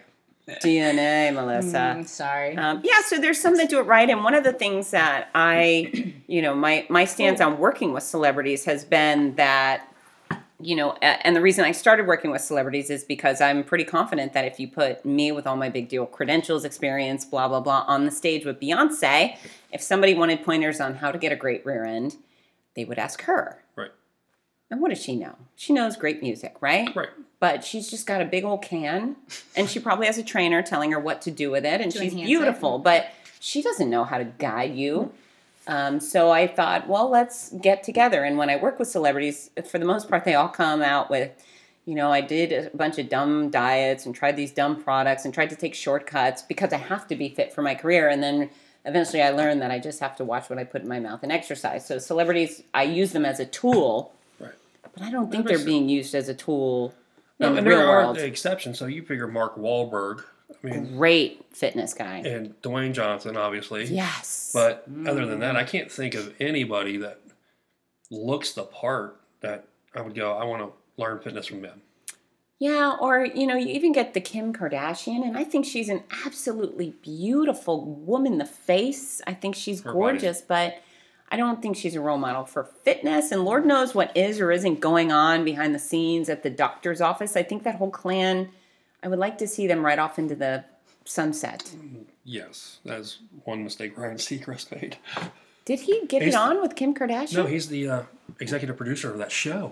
A. D N A, Melissa. Mm, sorry. Um, yeah, so there's some that do it right, and one of the things that I, you know, my my stance on working with celebrities has been that, you know, a- and the reason I started working with celebrities is because I'm pretty confident that if you put me with all my big deal credentials, experience, blah blah blah, on the stage with Beyonce, if somebody wanted pointers on how to get a great rear end, they would ask her. Right. And what does she know? She knows great music, right? Right. But she's just got a big old can, and she probably has a trainer telling her what to do with it, and To she's enhance beautiful, but she doesn't know how to guide you. Um, so I thought, well, let's get together. And when I work with celebrities, for the most part, they all come out with, you know, I did a bunch of dumb diets and tried these dumb products and tried to take shortcuts because I have to be fit for my career. And then eventually I learned that I just have to watch what I put in my mouth and exercise. So celebrities, I use them as a tool, Right. but I don't think That they're makes being used as a tool No, in the and real there are world. the exceptions. So you figure Mark Wahlberg, I mean, Great fitness guy. and Dwayne Johnson, obviously. Yes. But other than that, I can't think of anybody that looks the part that I would go, I want to learn fitness from them. Yeah, or, you know, you even get the Kim Kardashian, and I think she's an absolutely beautiful woman, the face. I think she's Her gorgeous, but I don't think she's a role model for fitness, and Lord knows what is or isn't going on behind the scenes at the doctor's office. I think that whole clan, I would like to see them right off into the sunset. Yes, that's one mistake Ryan Seacrest made. Did he get He's- it on with Kim Kardashian? No, he's the uh, executive producer of that show.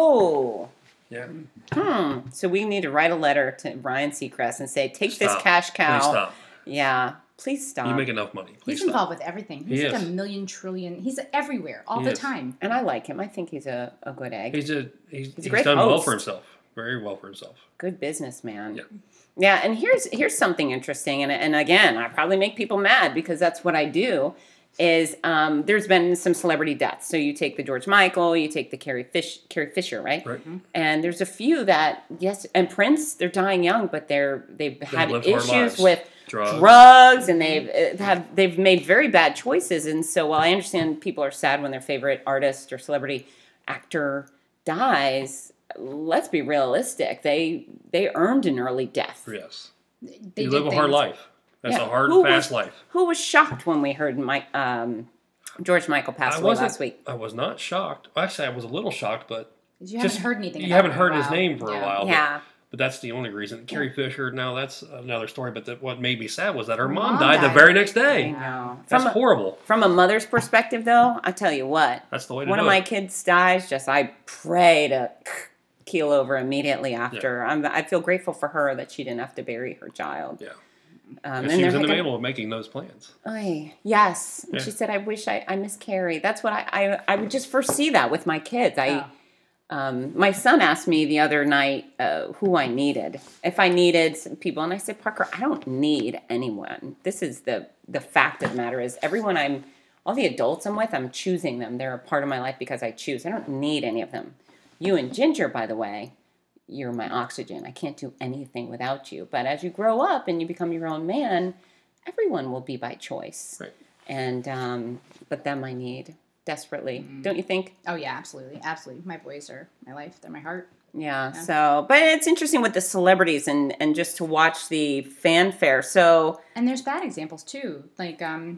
Oh. Yeah. Hmm. So we need to write a letter to Ryan Seacrest and say, take this Stop. cash cow. Please stop. Yeah. Please stop. You make enough money. Please He's stop. involved with everything. He's He like is. a million trillion. He's everywhere all He the is. time. And I like him. I think he's a, a good egg. He's a he's, he's, a great done well host. for himself. Very well for himself. Good businessman. Yeah. Yeah, and here's here's something interesting, and and again, I probably make people mad because that's what I do. Is um, there's been some celebrity deaths. So you take the George Michael, you take the Carrie Fish, Carrie Fisher, right? Right. And there's a few that yes, and Prince, they're dying young, but they're they've had lived hard issues lives. with Drugs. drugs, and they've uh, have they've made very bad choices. And so while I understand people are sad when their favorite artist or celebrity actor dies, let's be realistic. They they earned an early death. Yes. They you did live a hard things- life. That's Yeah. a hard, Who fast was- life. Who was shocked when we heard Mike, um, George Michael pass I away wasn't. last week? I was not shocked. Well, actually, I was a little shocked, but You just haven't heard anything. You about haven't him in heard a his while. name for Yeah. a while. But, Yeah. but that's the only reason. Carrie Fisher. Now that's another story. But the, what made me sad was that her Her mom, mom died, the died. very next I day. know. That's From a, horrible. from a mother's perspective, though, I tell you what. That's the way to One do of my it. kids dies, just I pray to keel over immediately after. I'm, I feel grateful for her that she didn't have to bury her child. Yeah. Um, And she was they're in the gonna- middle of making those plans. Oy, yes. And Yeah. she said, I wish I, I miss Carrie. That's what I, I, I would just foresee that with my kids. I, Oh. um, my son asked me the other night uh, who I needed, if I needed some people. And I said, Parker, I don't need anyone. This is the, the fact of the matter is everyone I'm, all the adults I'm with, I'm choosing them. They're a part of my life because I choose. I don't need any of them. You and Ginger, by the way, you're my oxygen. I can't do anything without you. But as you grow up and you become your own man, everyone will be by choice. Right. And um, but them I need desperately. Don't you think? Oh yeah, absolutely, absolutely. My boys are my life. They're my heart. Yeah. So, but it's interesting with the celebrities and and just to watch the fanfare. So And there's bad examples too. Like, um,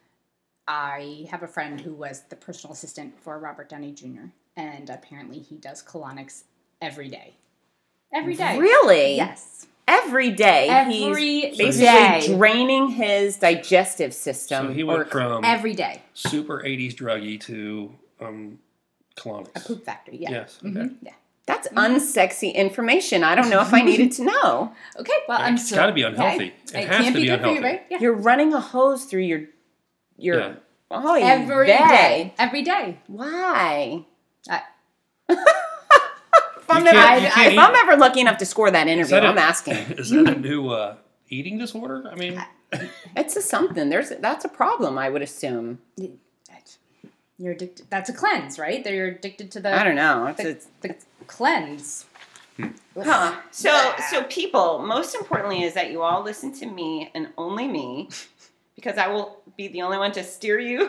I have a friend who was the personal assistant for Robert Downey Junior, and apparently he does colonics every day. Every day. really, Yes. every day Every he's day. basically draining his digestive system. So he or- went from Every day. super eighties druggy to um, A colonics. poop factory. Yeah. Yes. Okay. Mhm. Yeah. That's unsexy information. I don't know if I needed to know. Okay, well, I'm It's so... got to be unhealthy. Okay. It, has can't to be be good unhealthy. for you, right? Yeah. You're running a hose through your your Yeah. oh, Every vey. day. Every day. Why? I, If I'm, You never, can't- you can't if eat- I'm ever lucky enough to score that Is interview, that a- I'm asking. Is that a new uh, eating disorder? I mean, It's a something. There's that's a problem, I would assume. you're addicted. That's a cleanse, right? That you're addicted to the... I don't know. It's, The, it's, the cleanse. huh. So so people, most importantly is that you all listen to me and only me, because I will be the only one to steer you.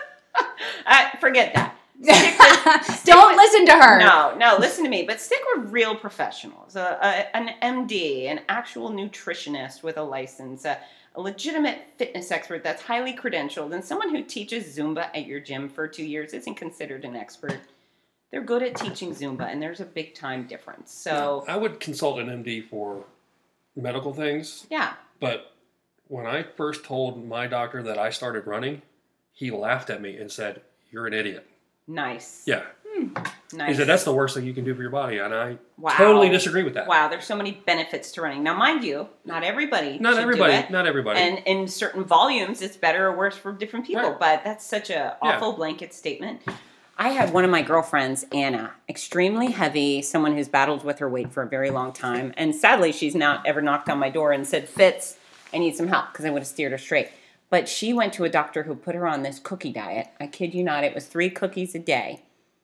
uh, forget that. Stick with, stick Don't with- listen to her. No, no, listen to me. But stick with real professionals. A, a, an M D, an actual nutritionist with a license, a, a legitimate fitness expert that's highly credentialed, and someone who teaches Zumba at your gym for two years isn't considered an expert. They're good at teaching Zumba, and there's a big time difference. So, I would consult an M D for medical things, yeah. but when I first told my doctor that I started running, he laughed at me and said, "You're an idiot." Nice. Yeah. Nice. He said, "That's the worst thing you can do for your body," and I Wow. totally disagree with that. Wow, there's so many benefits to running. Now, mind you, not everybody Not should everybody. do it. Not everybody. And in certain volumes, it's better or worse for different people. Right. But that's such a awful blanket statement. I had one of my girlfriends, Anna, extremely heavy, someone who's battled with her weight for a very long time. And sadly, she's not ever knocked on my door and said, "Fitz, I need some help," because I would have steered her straight. But she went to a doctor who put her on this cookie diet. I kid you not, it was three cookies a day.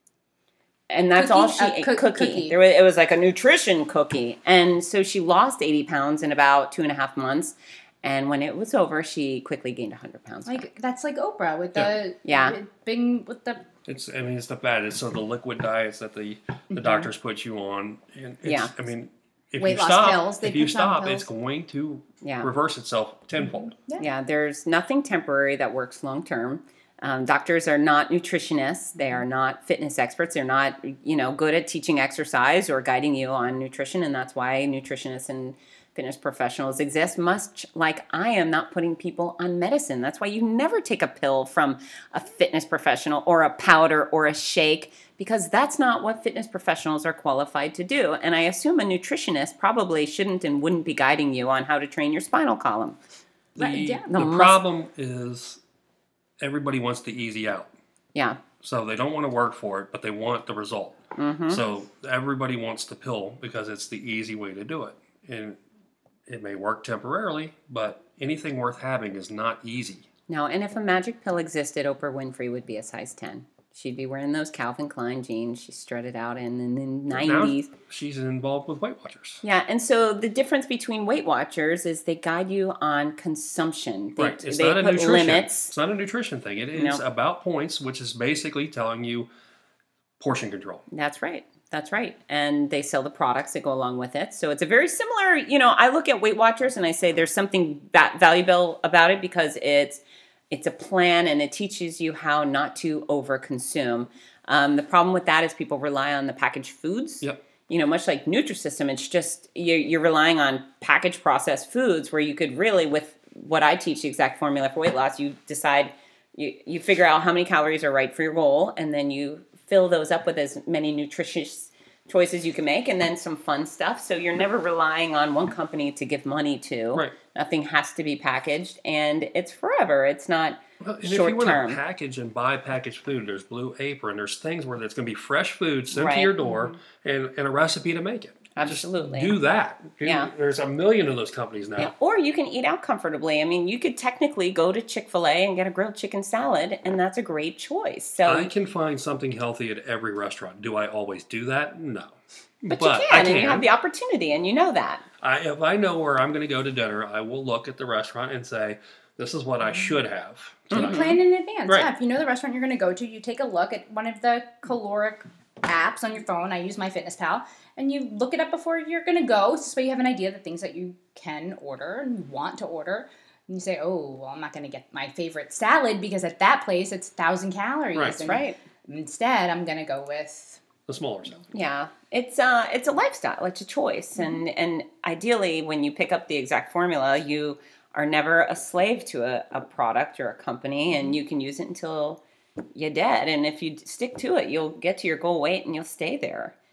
And that's Cookie? all she A ate, cook- cookie. cookie. There was, it was like a nutrition cookie. And so she lost eighty pounds in about two and a half months. And when it was over, she quickly gained one hundred pounds. back. Like, that's like Oprah with the... Yeah. with Bing with the... It's, I mean, it's the bad. It's so the liquid diets that the the doctors put you on. And it's, Yeah. I mean, if Weight you loss stop, pills, they if you put you on stop, it's pills. going to Yeah. reverse itself tenfold. Yeah, there's nothing temporary that works long term. Um, doctors are not nutritionists. They are not fitness experts. They're not, you know, good at teaching exercise or guiding you on nutrition. And that's why nutritionists and fitness professionals exist, much like I am not putting people on medicine. That's why you never take a pill from a fitness professional or a powder or a shake, because that's not what fitness professionals are qualified to do. And I assume a nutritionist probably shouldn't and wouldn't be guiding you on how to train your spinal column. The, Right, yeah. the The mus- problem is everybody wants the easy out. Yeah. So they don't want to work for it, but they want the result. Mm-hmm. So everybody wants the pill because it's the easy way to do it. And it may work temporarily, but anything worth having is not easy. No, and if a magic pill existed, Oprah Winfrey would be a size ten. She'd be wearing those Calvin Klein jeans she strutted out in in the nineties. Now she's involved with Weight Watchers. Yeah, and so the difference between Weight Watchers is they guide you on consumption. They, Right. It's they not a put nutrition. limits. It's not a nutrition thing. It is No. about points, which is basically telling you portion control. That's right. That's right. And they sell the products that go along with it. So it's a very similar, you know, I look at Weight Watchers and I say there's something that valuable about it because it's it's a plan and it teaches you how not to overconsume. Um, the problem with that is people rely on the packaged foods. Yep. You know, much like Nutrisystem, it's just you're, you're relying on packaged processed foods where you could really, with what I teach, the exact formula for weight loss, you decide, you, you figure out how many calories are right for your goal, and then you fill those up with as many nutritious choices you can make, and then some fun stuff. So you're never relying on one company to give money to. Right. Nothing has to be packaged, and it's forever. It's not Well, and short if you term. want to package and buy packaged food, there's Blue Apron. There's things where it's going to be fresh food sent Right. to your door and, and a recipe to make it. Absolutely. Just do that. Do- Yeah. There's a million of those companies now. Yeah, or you can eat out comfortably. I mean, you could technically go to Chick-fil-A and get a grilled chicken salad, and that's a great choice. So I can find something healthy at every restaurant. Do I always do that? No. But, But you I can, and you can. have the opportunity, and you know that. I, if I know where I'm going to go to dinner, I will look at the restaurant and say, this is what I should have tonight. Plan in advance. Right. Yeah, if you know the restaurant you're going to go to, you take a look at one of the caloric apps on your phone. I use MyFitnessPal, and you look it up before you're going to go. So you have an idea of the things that you can order and want to order. And you say, oh, well, I'm not going to get my favorite salad because at that place it's one thousand calories. Right. That's And right. Instead, I'm going to go with... The smaller salad. Yeah, it's uh, it's a lifestyle. It's a choice, and and ideally, when you pick up the exact formula, you are never a slave to a, a product or a company, and you can use it until you're dead. And if you stick to it, you'll get to your goal weight, and you'll stay there.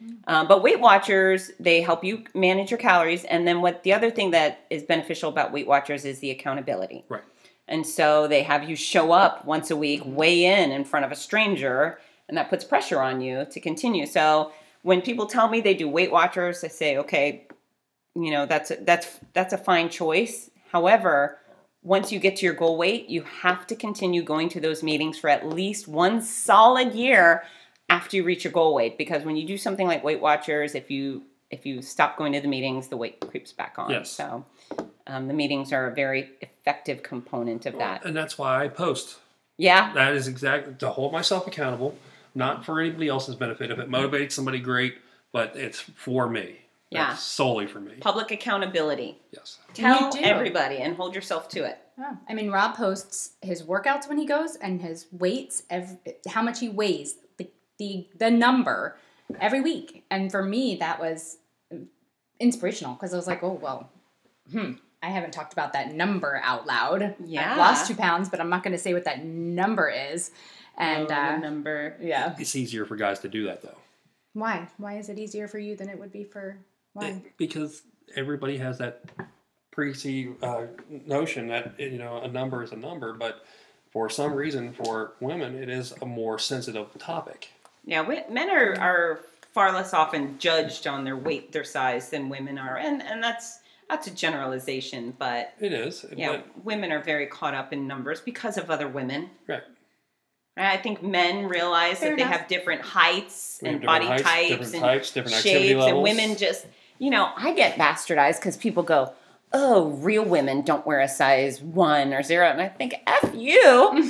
Um, but Weight Watchers, they help you manage your calories. And then what the other thing that is beneficial about Weight Watchers is the accountability. Right. And so they have you show up once a week, weigh in in front of a stranger, and that puts pressure on you to continue. So when people tell me they do Weight Watchers, I say, okay, you know, that's a, that's that's a fine choice. However, once you get to your goal weight, you have to continue going to those meetings for at least one solid year after you reach your goal weight. Because when you do something like Weight Watchers, if you if you stop going to the meetings, the weight creeps back on. Yes. So um, the meetings are a very effective component of that. And that's why I post. Yeah. That is exactly to hold myself accountable, not for anybody else's benefit. If it motivates somebody, great, but it's for me. Yeah. That's solely for me. Public accountability. Yes. Tell do. everybody and hold yourself to it. Oh, I mean, Rob posts his workouts when he goes and his weights, every, how much he weighs, the, the the number every week. And for me, that was inspirational because I was like, oh, well, hmm, I haven't talked about that number out loud. Yeah. I've lost two pounds, but I'm not going to say what that number is. And Oh, uh, the number. yeah. It's easier for guys to do that, though. Why? Why is it easier for you than it would be for, why? It- because everybody has that preconceived uh, notion that, you know, a number is a number, but for some reason, for women, it is a more sensitive topic. Yeah, we, men are, are far less often judged on their weight, their size than women are. And and that's that's a generalization, but It is. yeah, But, women are very caught up in numbers because of other women. right. And I think men realize Fair that they enough. have different heights We and have body different heights, types different and types, different activity shapes, and levels. women just, you know, I get bastardized because people go, oh, real women don't wear a size one or zero. And I think, F you.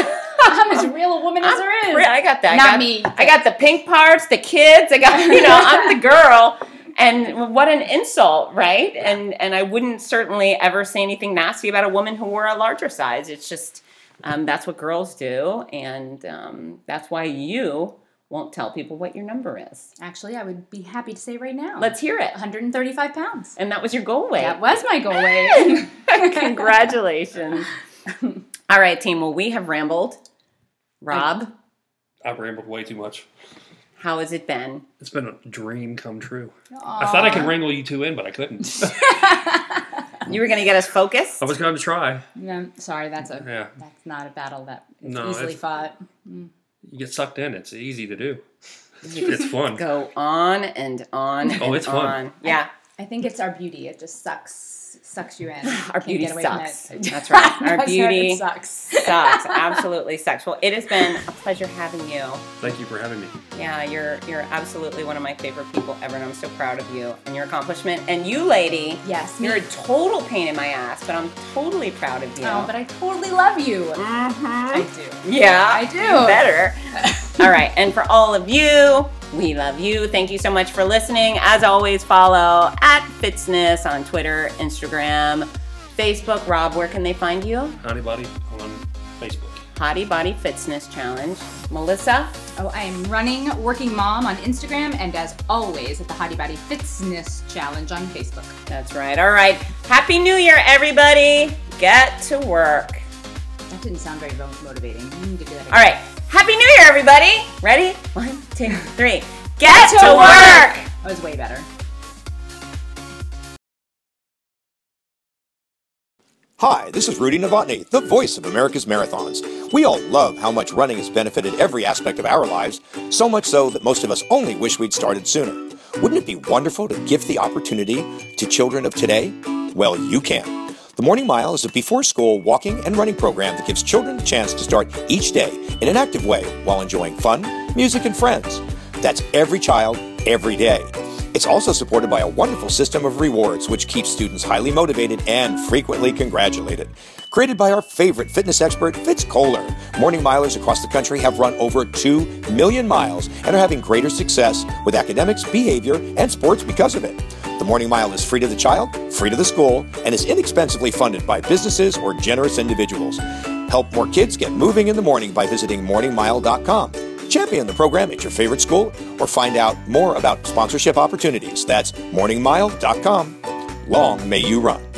I'm as real a woman as there is. Re- I got that. I Not got, me. I got the pink parts, the kids. I got, you know, I'm the girl. And what an insult, right? And and I wouldn't certainly ever say anything nasty about a woman who wore a larger size. It's just, um, that's what girls do. And um, that's why you won't tell people what your number is. Actually, I would be happy to say right now. Let's hear it. one hundred thirty-five pounds. And that was your goal weight. That was my goal weight. Congratulations. All right, team. Well, we have rambled. Rob, I've rambled way too much. how has it been? It's been a dream come true. I thought I could wrangle you two in, but I couldn't. You were going to get us focused? I was going to try. Yeah, sorry, that's a Yeah. that's not a battle that is No, easily it's- fought. You get sucked in. It's easy to do. It's fun. Go on and on. Oh, and it's fun. on. Yeah. I think it's our beauty. It just sucks sucks you in. You Our can't beauty get away from sucks. it. That's right. Our That's right, beauty it sucks. sucks. Absolutely sucks. Well, it has been a pleasure having you. Thank you for having me. Yeah, you're you're absolutely one of my favorite people ever, and I'm so proud of you and your accomplishment. And you, lady, Yes, you're me. a total pain in my ass, but I'm totally proud of you. Oh, but I totally love you. Mhm. I do. Yeah, I do. you better. All right, and for all of you, we love you. Thank you so much for listening. As always, follow at Fitsness on Twitter, Instagram, Facebook. Rob, where can they find you? Hottie Body on Facebook. Hottie Body Fitsness Challenge. Melissa? Oh, I am running Working Mom on Instagram, and as always, at the Hottie Body Fitness Challenge on Facebook. That's right. All right. Happy New Year, everybody. Get to work. That didn't sound very mo- motivating. You need to do that again. All right. Happy New Year, everybody. Ready? One, two, three. Get, to to work. work. That was way better. Hi, this is Rudy Novotny, the voice of America's Marathons. We all love how much running has benefited every aspect of our lives, so much so that most of us only wish we'd started sooner. Wouldn't it be wonderful to give the opportunity to children of today? Well, you can. The Morning Mile is a before-school walking and running program that gives children a chance to start each day in an active way while enjoying fun, music, and friends. That's every child, every day. It's also supported by a wonderful system of rewards, which keeps students highly motivated and frequently congratulated. Created by our favorite fitness expert, Fitz Kohler, Morning Milers across the country have run over two million miles and are having greater success with academics, behavior, and sports because of it. The Morning Mile is free to the child, free to the school, and is inexpensively funded by businesses or generous individuals. Help more kids get moving in the morning by visiting morning mile dot com. Champion the program at your favorite school or find out more about sponsorship opportunities. That's morning mile dot com. Long may you run.